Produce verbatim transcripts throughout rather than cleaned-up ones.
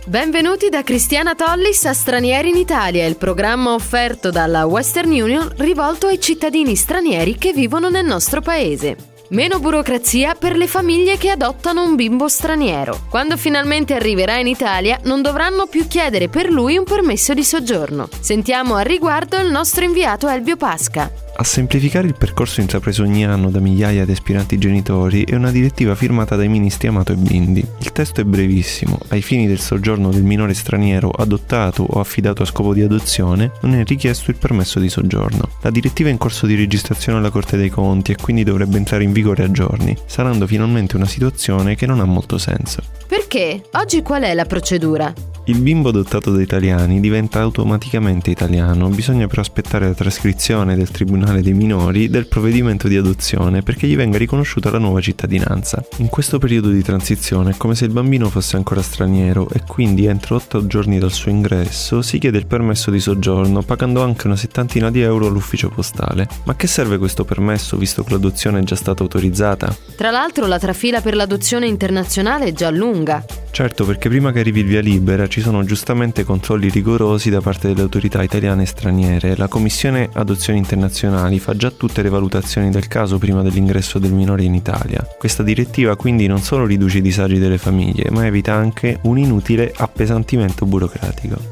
Benvenuti da Cristiana Tollis a Stranieri in Italia, il programma offerto dalla Western Union rivolto ai cittadini stranieri che vivono nel nostro paese. Meno burocrazia per le famiglie che adottano un bimbo straniero. Quando finalmente arriverà in Italia non dovranno più chiedere per lui un permesso di soggiorno. Sentiamo al riguardo il nostro inviato Elvio Pasca. A semplificare il percorso intrapreso ogni anno da migliaia di aspiranti genitori è una direttiva firmata dai ministri Amato e Bindi. Il testo è brevissimo. Ai fini del soggiorno del minore straniero adottato o affidato a scopo di adozione non è richiesto il permesso di soggiorno. La direttiva è in corso di registrazione alla Corte dei Conti e quindi dovrebbe entrare in vigore a giorni, sanando finalmente una situazione che non ha molto senso. Perché? Oggi qual è la procedura? Il bimbo adottato da italiani diventa automaticamente italiano, bisogna però aspettare la trascrizione del Tribunale dei minori del provvedimento di adozione perché gli venga riconosciuta la nuova cittadinanza. In questo periodo di transizione è come se il bambino fosse ancora straniero e quindi entro otto giorni dal suo ingresso si chiede il permesso di soggiorno pagando anche una settantina di euro all'ufficio postale. Ma che serve questo permesso visto che l'adozione è già stata autorizzata? Tra l'altro la trafila per l'adozione internazionale è già lunga. Certo, perché prima che arrivi il via libera ci sono giustamente controlli rigorosi da parte delle autorità italiane e straniere. La Commissione Adozioni Internazionali fa già tutte le valutazioni del caso prima dell'ingresso del minore in Italia. Questa direttiva quindi non solo riduce i disagi delle famiglie, ma evita anche un inutile appesantimento burocratico.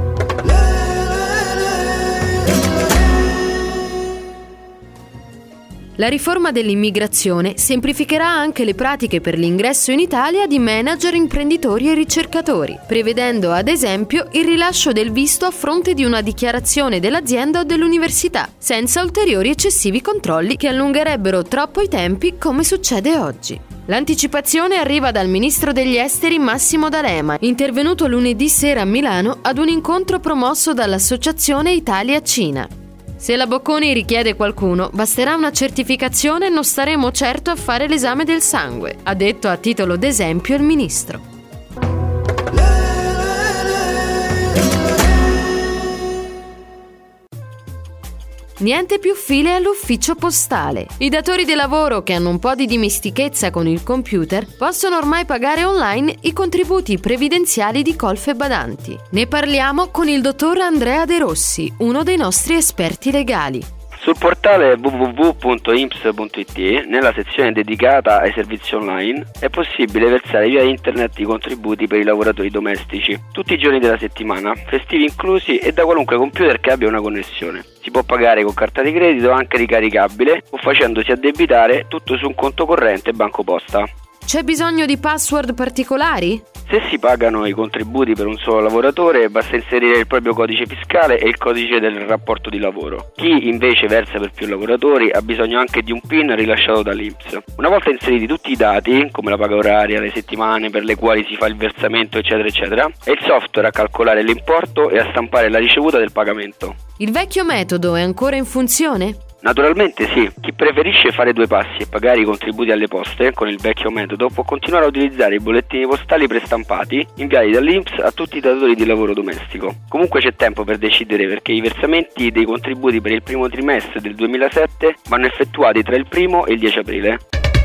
La riforma dell'immigrazione semplificherà anche le pratiche per l'ingresso in Italia di manager, imprenditori e ricercatori, prevedendo ad esempio il rilascio del visto a fronte di una dichiarazione dell'azienda o dell'università, senza ulteriori eccessivi controlli che allungherebbero troppo i tempi come succede oggi. L'anticipazione arriva dal ministro degli esteri Massimo D'Alema, intervenuto lunedì sera a Milano ad un incontro promosso dall'associazione Italia-Cina. Se la Bocconi richiede qualcuno, basterà una certificazione e non staremo certo a fare l'esame del sangue, ha detto a titolo d'esempio il ministro. Niente più file all'ufficio postale. I datori di lavoro che hanno un po' di dimestichezza con il computer possono ormai pagare online i contributi previdenziali di colf e badanti. Ne parliamo con il dottor Andrea De Rossi, uno dei nostri esperti legali. Sul portale w w w punto i n p s punto i t, nella sezione dedicata ai servizi online, è possibile versare via internet i contributi per i lavoratori domestici, tutti i giorni della settimana, festivi inclusi e da qualunque computer che abbia una connessione. Si può pagare con carta di credito anche ricaricabile o facendosi addebitare tutto su un conto corrente Banco Posta. C'è bisogno di password particolari? Se si pagano i contributi per un solo lavoratore, basta inserire il proprio codice fiscale e il codice del rapporto di lavoro. Chi invece versa per più lavoratori ha bisogno anche di un PIN rilasciato dall'I N P S. Una volta inseriti tutti i dati, come la paga oraria, le settimane per le quali si fa il versamento, eccetera, eccetera, è il software a calcolare l'importo e a stampare la ricevuta del pagamento. Il vecchio metodo è ancora in funzione? Naturalmente sì, chi preferisce fare due passi e pagare i contributi alle poste con il vecchio metodo può continuare a utilizzare i bollettini postali prestampati inviati dall'I N P S a tutti i datori di lavoro domestico. Comunque c'è tempo per decidere perché i versamenti dei contributi per il primo trimestre del duemilasette vanno effettuati tra il primo e il dieci aprile.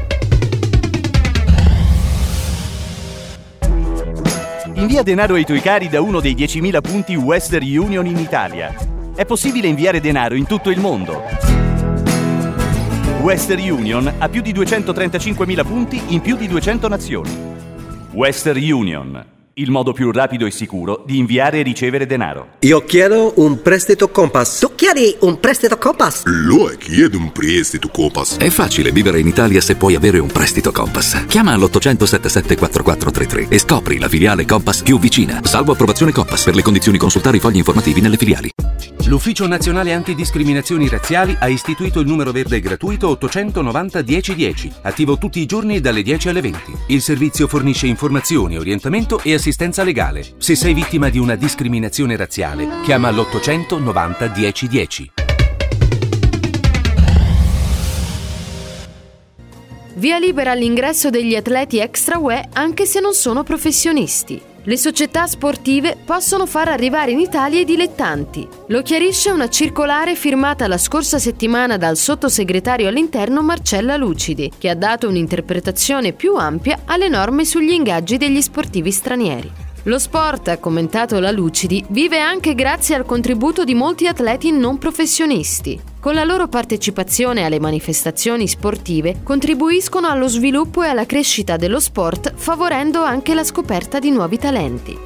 Invia denaro ai tuoi cari da uno dei diecimila punti Western Union in Italia. È possibile inviare denaro in tutto il mondo. Western Union ha più di duecentotrentacinquemila punti in più di duecento nazioni. Western Union, il modo più rapido e sicuro di inviare e ricevere denaro. Io chiedo un prestito Compass. Tu chiedi un prestito Compass? Lui chiede un prestito Compass. È facile vivere in Italia se puoi avere un prestito Compass. Chiama all'ottocento settantasette quarantaquattro trentatré e scopri la filiale Compass più vicina. Salvo approvazione Compass. Per le condizioni consultare i fogli informativi nelle filiali. L'Ufficio Nazionale Antidiscriminazioni Razziali ha istituito il numero verde gratuito ottocentonovanta dieci dieci, attivo tutti i giorni dalle dieci alle venti. Il servizio fornisce informazioni, orientamento e assistenza legale. Se sei vittima di una discriminazione razziale, chiama l'ottocentonovanta dieci dieci. Via libera all'ingresso degli atleti extra U E anche se non sono professionisti. Le società sportive possono far arrivare in Italia i dilettanti. Lo chiarisce una circolare firmata la scorsa settimana dal sottosegretario all'interno Marcella Lucidi, che ha dato un'interpretazione più ampia alle norme sugli ingaggi degli sportivi stranieri. Lo sport, ha commentato la Lucidi, vive anche grazie al contributo di molti atleti non professionisti. Con la loro partecipazione alle manifestazioni sportive contribuiscono allo sviluppo e alla crescita dello sport, favorendo anche la scoperta di nuovi talenti.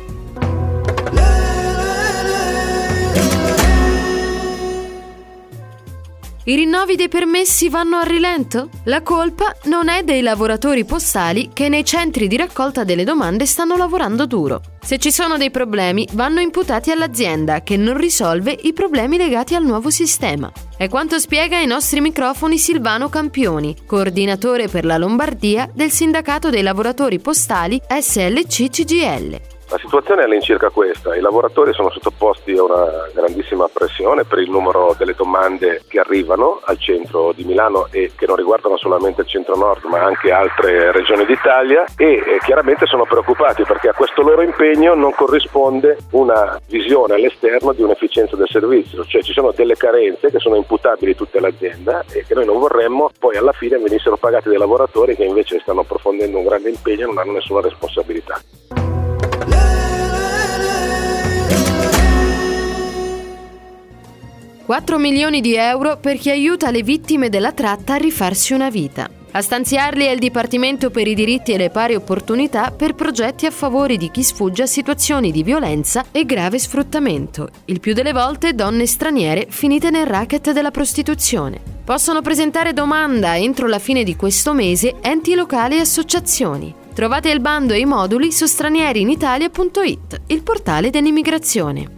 I rinnovi dei permessi vanno a rilento? La colpa non è dei lavoratori postali che nei centri di raccolta delle domande stanno lavorando duro. Se ci sono dei problemi, vanno imputati all'azienda che non risolve i problemi legati al nuovo sistema. È quanto spiega ai nostri microfoni Silvano Campioni, coordinatore per la Lombardia del Sindacato dei Lavoratori Postali S L C C G L. La situazione è all'incirca questa: i lavoratori sono sottoposti a una grandissima pressione per il numero delle domande che arrivano al centro di Milano e che non riguardano solamente il centro-nord ma anche altre regioni d'Italia, e eh, chiaramente sono preoccupati perché a questo loro impegno non corrisponde una visione all'esterno di un'efficienza del servizio, cioè ci sono delle carenze che sono imputabili a tutta l'azienda e che noi non vorremmo poi alla fine venissero pagati dei lavoratori che invece stanno approfondendo un grande impegno e non hanno nessuna responsabilità. quattro milioni di euro per chi aiuta le vittime della tratta a rifarsi una vita. A stanziarli è il Dipartimento per i diritti e le pari opportunità per progetti a favore di chi sfugge a situazioni di violenza e grave sfruttamento, il più delle volte donne straniere finite nel racket della prostituzione. Possono presentare domanda entro la fine di questo mese enti locali e associazioni. Trovate il bando e i moduli su stranierinitalia punto it, il portale dell'immigrazione.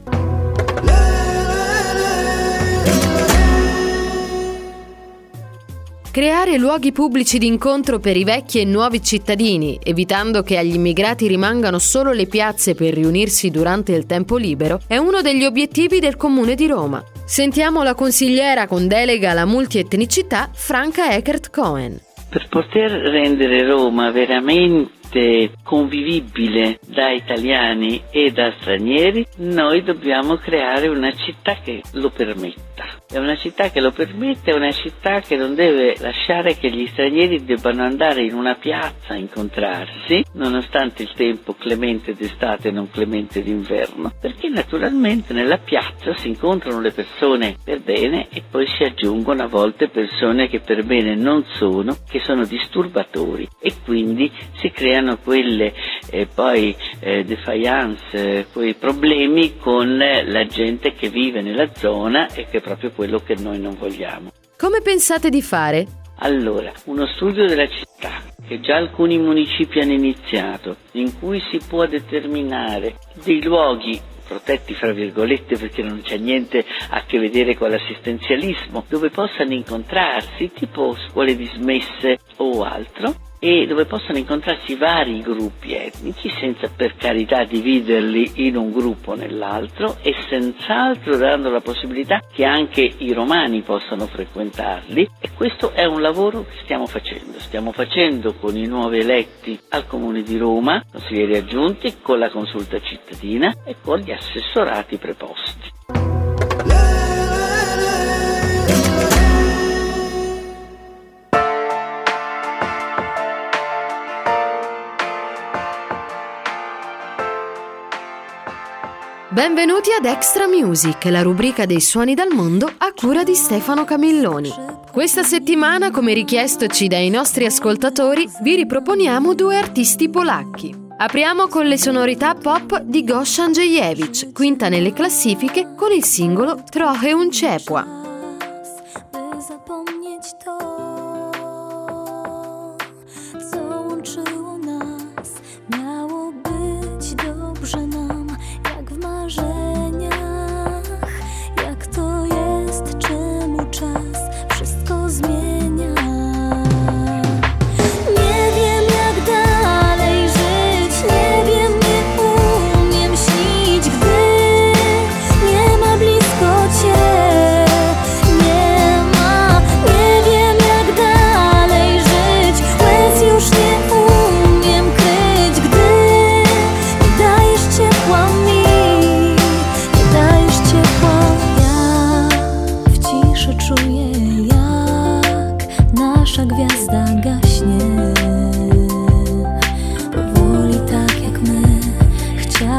Creare luoghi pubblici di incontro per i vecchi e nuovi cittadini, evitando che agli immigrati rimangano solo le piazze per riunirsi durante il tempo libero, è uno degli obiettivi del Comune di Roma. Sentiamo la consigliera con delega alla multietnicità, Franca Eckert Cohen. Per poter rendere Roma veramente convivibile da italiani e da stranieri, noi dobbiamo creare una città che lo permetta. È una città che lo permette, è una città che non deve lasciare che gli stranieri debbano andare in una piazza a incontrarsi, nonostante il tempo clemente d'estate e non clemente d'inverno, perché naturalmente nella piazza si incontrano le persone per bene e poi si aggiungono a volte persone che per bene non sono, che sono disturbatori, e quindi si creano quelle eh, poi eh, defiance, eh, quei problemi con la gente che vive nella zona, e che è proprio quello che noi non vogliamo. Come pensate di fare? Allora, uno studio della città che già alcuni municipi hanno iniziato, in cui si può determinare dei luoghi protetti fra virgolette, perché non c'è niente a che vedere con l'assistenzialismo, dove possano incontrarsi, tipo scuole dismesse o altro, e dove possono incontrarsi vari gruppi etnici, senza per carità dividerli in un gruppo o nell'altro, e senz'altro dando la possibilità che anche i romani possano frequentarli. E questo è un lavoro che stiamo facendo, stiamo facendo con i nuovi eletti al Comune di Roma, consiglieri aggiunti, con la consulta cittadina e con gli assessorati preposti. Benvenuti ad Extra Music, la rubrica dei suoni dal mondo a cura di Stefano Camilloni. Questa settimana, come richiestoci dai nostri ascoltatori, vi riproponiamo due artisti polacchi. Apriamo con le sonorità pop di Gosia Andrzejewicz, quinta nelle classifiche con il singolo Trochę Uciepła. Powoli tak jak my, chciałabym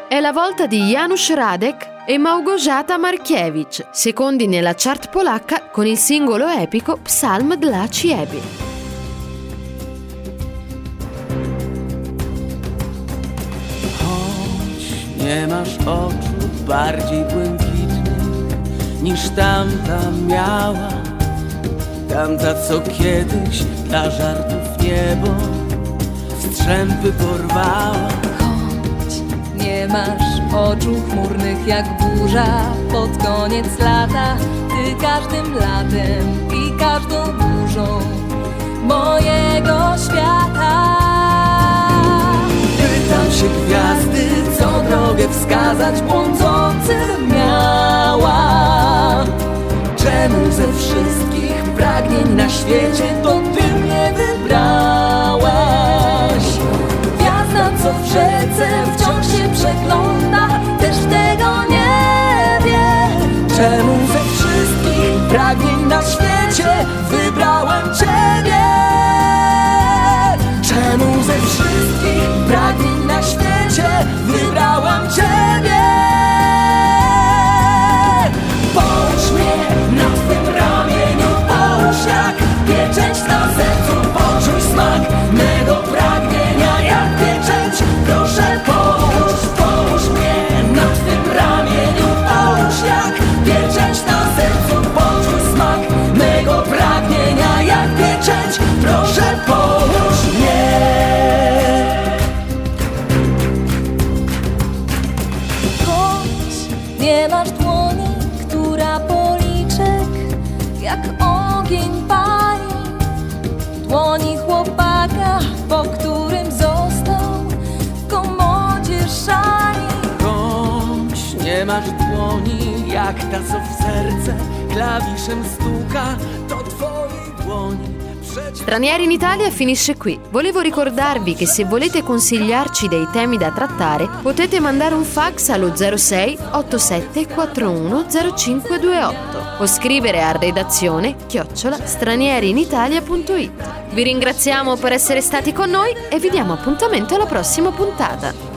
È la volta di Janusz Radek e Małgorzata Markiewicz, secondi nella chart polacca con il singolo epico Psalm dla Ciebie. Choć nie masz oczu bardziej błękitnych niż tamta miała, tamta co kiedyś dla żartów niebo strzępy porwała. Nie masz oczu chmurnych jak burza pod koniec lata. Ty każdym latem i każdą burzą mojego świata. Pytam się gwiazdy, co drogę wskazać błądzącym miała. Czemu ze wszystkich pragnień na świecie to ty mnie wybrałeś? Gwiazda, co w rzece wciąż się przegląda, też tego nie wie. Czemu ze wszystkich pragnień na świecie wybrałem Ciebie? Czemu ze wszystkich pragnień na świecie wybrałem Ciebie? Połóż mnie na twym ramieniu, połóż jak pieczęć na sercu, poczuj smak mego pragnienia jak pieczęć. Proszę połóż, połóż mnie na twym ramieniu, połóż jak pieczęć na sercu, poczuj smak mego pragnienia jak pieczęć. Proszę połóż mnie. Choć nie masz dłoni, która policzek jak ogień pali, dłoni chłopaka, po którym został w komodzie szali. Choć nie masz dłoni jak ta, co w serce klawiszem stuka, to twojej dłoni. Stranieri in Italia finisce qui. Volevo ricordarvi che se volete consigliarci dei temi da trattare potete mandare un fax allo zero sei ottantasette quarantuno zero cinque ventotto o scrivere a redazione chiocciola stranierinitalia punto it. Vi ringraziamo per essere stati con noi e vi diamo appuntamento alla prossima puntata.